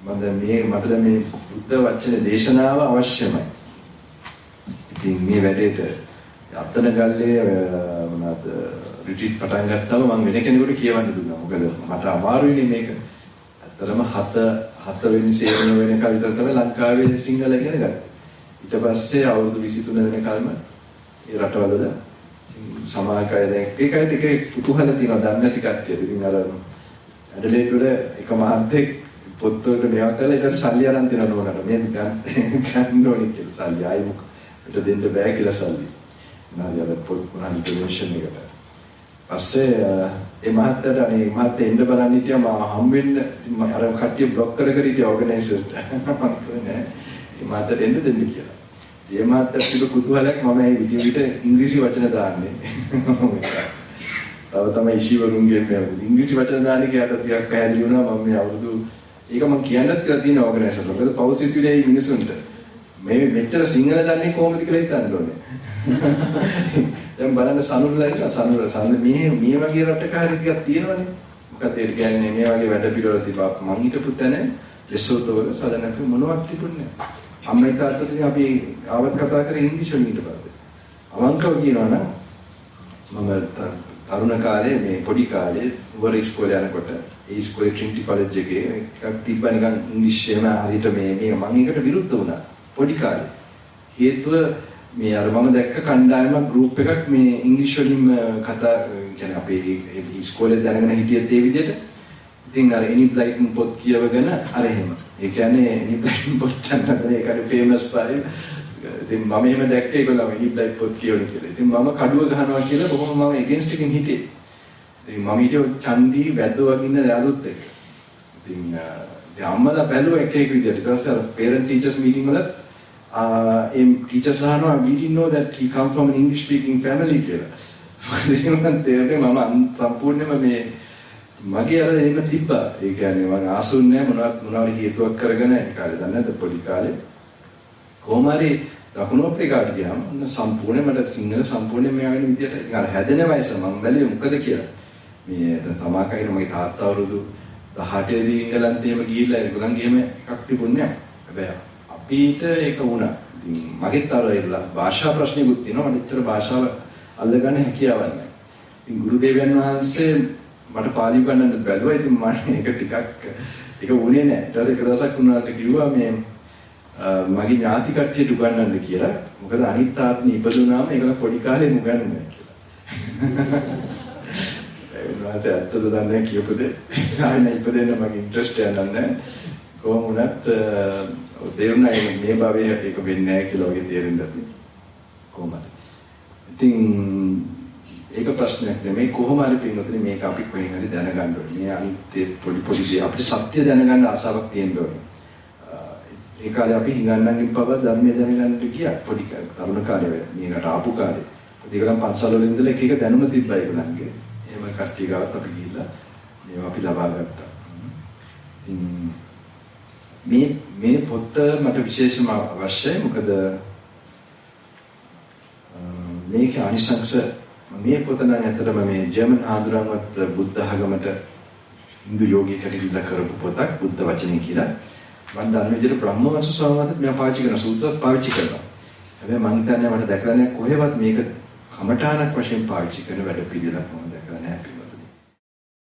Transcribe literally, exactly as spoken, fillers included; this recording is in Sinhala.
මම මේ මට මේ බුද්ධ වචනේ දේශනාව අවශ්‍යමයි. ඉතින් මේ වැඩේට අත්තන ගල්ලේ මොනවාද රිට්‍රීට් පටන් ගත්තම මම වෙන කෙනෙකුට කියවන්න දුන්නා. මොකද මට අමාරුයිනේ මේක. ඇත්තටම හත හත වෙනි සේවන වෙනකල් විතර තමයි ලංකාවේ සිංහල ඉගෙන ගත්තේ. ඊට පස්සේ අවුරුදු විසි තුන වෙනකල්ම ඒ රටවල සමාජකය දැන් ඒකයි ටිකේ කුතුහල තියෙනවා දන්නේ නැති කට්ටියට. ඉතින් අර ඇඩලේඩ් වල එක මහත්තයෙක් පොත් වලට මේවා කරලා ඊට සල්ලි අරන් තියනවා නෝනට. මේ ගන්න ගන්න ඕනේ කියලා සල්ලි ආයි මොකද ඊට දෙන්න බෑ කියලා සල්ලි. මොනවාද අර පොත් මොනවාද ඩොනේෂන් එකට. පස්සේ ඒ මහත්තයාට අනේ මහත්තයා එන්න බලන්න හිටියා මම හම් වෙන්න ඉතින් මම අර කට්ටිය බ්ලොක් කර කර හිටියා ඕගනයිසර්ට. මම කියන්නේ මේ මහත්තයාට එන්න දෙන්න කියලා. ඒ මහත්තයාට තිබු කුතුහලයක් මම මේ වීඩියෝ එකට ඉංග්‍රීසි වචන දාන්නේ. තව තමයි ඉෂිවරුන්ගේ මේ ඉංග්‍රීසි වචන දාන්නේ කියලා ටිකක් පැහැදිලි වුණා මම මේ අවුරුදු ඒක මම කියන්නත් කියලා තියෙන ඕගනයිසර්ට. මොකද පෞල් සිතුවිලි මිනිසුන්ට මේ මෙච්චර සිංහල දන්නේ කොහොමද කියලා හිතන්න ඕනේ. දැන් බලන්න සනුල්ලා ඉන්න සනුල්ලා සනුල් මේ මේ වගේ රටක හරි ටිකක් තියෙනවනේ. මොකද ඒ කියන්නේ මේ වගේ වැඩ පිළිවෙල තිබා මං හිටපු තැන ලෙසෝතෝ වල සාධනක මොනවත් තිබුණේ නැහැ. අම්මයි තාත්තට අපි ආවත් කතා කරේ ඉංග්‍රීසි වලින් ඊට පස්සේ. අවංකව කියනවා නම් මම තරුණ කාලේ මේ පොඩි කාලේ වර ඉස්කෝලේ යනකොට ඒ ඉස්කෝලේ ට්‍රිනිටි කොලෙජ් එකේ එකක් තිබ්බා නිකන් ඉංග්‍රීසියෙන් හරියට මේ මේ මම ඒකට විරුද්ධ වුණා පොඩි කාලේ. හේතුව මේ අර මම දැක්ක කණ්ඩායමක් ගෲප් එකක් මේ ඉංග්‍රීසි වලින් කතා කියන්නේ අපේ ඉස්කෝලේ දැනගෙන හිටියත් ඒ විදිහට. ඉතින් අර එනි බ්ලයිටන් පොත් කියවගෙන අර එහෙම. ඒ කියන්නේ එනි බ්ලයිටන් පොත් ගන්නද ඒකට ෆේමස් ෆයිල්. ඉතින් මම එහෙම දැක්කේ ඒගොල්ලෝ එනි බ්ලයිට් පොත් කියවන කියලා. ඉතින් මම කඩුව ගහනවා කියලා බොහොම මම එගේන්ස්ට් එකකින් හිටියේ. ඉතින් මම හිටියේ චන්දි වැද්දෝ වගේ ඉන්න යාළුවොත් එක්ක. ඉතින් ඉතින් අම්මලා බැලුවා එක එක විදිහට. ඊට පස්සේ parent teachers meeting වලත් Uh, in teachers ahana we didn't know that he come from an English speaking family කියලා. මම තේරෙන්නේ මම සම්පූර්ණයෙන්ම මේ මගේ අර එහෙම තිබ්බා. ඒ කියන්නේ මම ආසුන්නේ මොනවත් මොනවාරි හේතුවක් කරගෙන ඒ කාලේ දන්නේ නැද්ද පොඩි කාලේ. කොහොම හරි දකුණු අප්‍රිකාවට ගියාම සම්පූර්ණයෙන්ම මට සිංහල සම්පූර්ණයෙන් මෙයා වෙන විදියට ඉතින් අර හැදෙන වයස මම බැලුවේ මොකද කියලා. මේ තමාකයින මගේ තාත්තා අවුරුදු දහඅටේ දී ඉංගලන්තේම ගිහිල්ලා ඒගොල්ලන්ගේ එහෙම එකක් තිබුණේ නැහැ. හැබැයි අපිට ඒක වුණා. ඉතින් මගෙත් අර ඒලා භාෂා ප්‍රශ්නෙකුත් තියෙනවා. මට ඇත්තට භාෂාව අල්ලගන්න හැකියාවක් නැහැ. ඉතින් ගුරු දේවයන් වහන්සේ මට පාලි උගන්වන්න බැලුවා. ඉතින් මම ඒක ටිකක් ඒක වුණේ නැහැ. ඊට පස්සේ එක දවසක් උන්වහන්සේ කිව්වා මේ මගේ ඥාති කට්ටියට උගන්වන්න කියලා. මොකද අනිත් ආත්මෙ ඉපදුනාම ඒගොල්ලෝ පොඩි කාලේ උගන්වන්නේ කියලා. ඒ උන්වහන්සේ ඇත්තද දන්නේ කියපු දේ. ආයෙත් ඉපදෙන්න මගේ ඉන්ට්‍රස්ට් එකක් නැහැ. කොහොම වුණත් දෙවුණා මේ භවයේ ඒක වෙන්නේ නැහැ කියලා වගේ තේරෙන්න ඇති. කොහොමද? ඉතින් ඒක ප්‍රශ්නයක් නෙමෙයි කොහොම හරි පින්වතුනි මේක අපි කොහෙන් හරි දැනගන්න ඕනේ. මේ අනිත් පොඩි පොඩි දේ අපිට සත්‍ය දැනගන්න ආසාවක් තියෙන්න ඕනේ. ඒ කාලේ අපි හිඟන්නන්ගෙන් පව ධර්මයේ දැනගන්න ගියා පොඩි තරුණ කාලේ මේකට ආපු කාලේ. ඒකනම් පන්සල් වල ඉඳලා එක එක දැනුම තිබ්බා ඒගොල්ලන්ගේ. එහෙම කට්ටිය ගාවත් අපි ගිහිල්ලා මේවා අපි ලබා ගත්තා. ඉතින් මේ මේ පොත මට විශේෂම අවශ්‍යයි. මොකද මේක අනිසංස මේ පොත නම් ඇත්තටම මේ ජර්මන් ආඳුරන්වත් බුද්ධ ආගමට හින්දු යෝගීකට ඉල්ල කරපු පොතක් බුද්ධ වචනේ කියලා. මම දන්න විදිහට බ්‍රහ්මවංශ ස්වාමීන්වහන්සේත් මම පාවිච්චි කරන සූත්‍රත් පාවිච්චි කරනවා. හැබැයි මම හිතන්නේ මට දැකලා නැහැ කොහෙවත් මේක කමඨාණක් වශයෙන් පාවිච්චි කරන වැඩ පිළිවෙලක් මම දැකලා නැහැ.